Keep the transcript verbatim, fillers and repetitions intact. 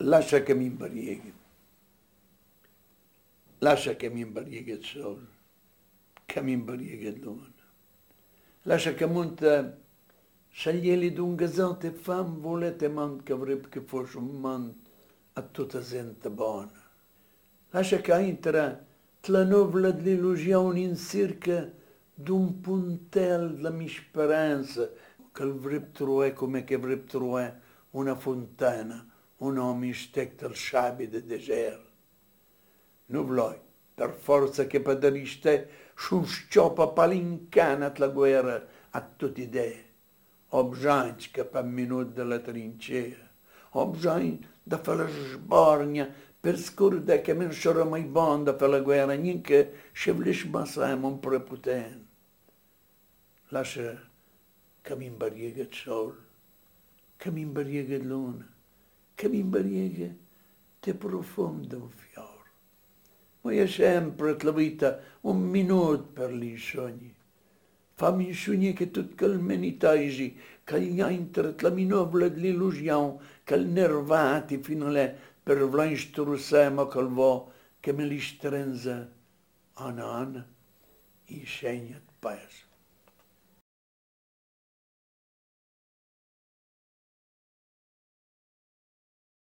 lascia che mi imbarieghi, lascia che mi imbarieghi il sole, che mi imbarieghi la luna, lascia che monta sceglieli d'un gazote fam volete man che avrebbe che fosse un man a tutta gente buona. Lascia che entra la nuvola dell'illusione in cerca d'un puntel della mia speranza, che avrebbe trovato come che avrebbe trovato una fontana, un uomo stecca al sciabi del deserto. Non vuoi, per forza che per dariste su scioppa palincana la guerra a tutte idee. Ho bisogno che per minuto della trincea, ho bisogno di fare la sborgna per scordare che non sarà mai buono da fare la guerra, niente che volessi passare un prepotente. Lascia che mi imbariega il sole, che mi imbariega la luna, che mi imbariega il profumo del fiore. Ma è sempre la vita un minuto per gli sogni. Fammi sogni che tutto il menitesi, che gli entra la nuvola dell'illusione, che il nervati fino là per vlainstrussare ma col vo, che me li strenza an an, i segna di paese.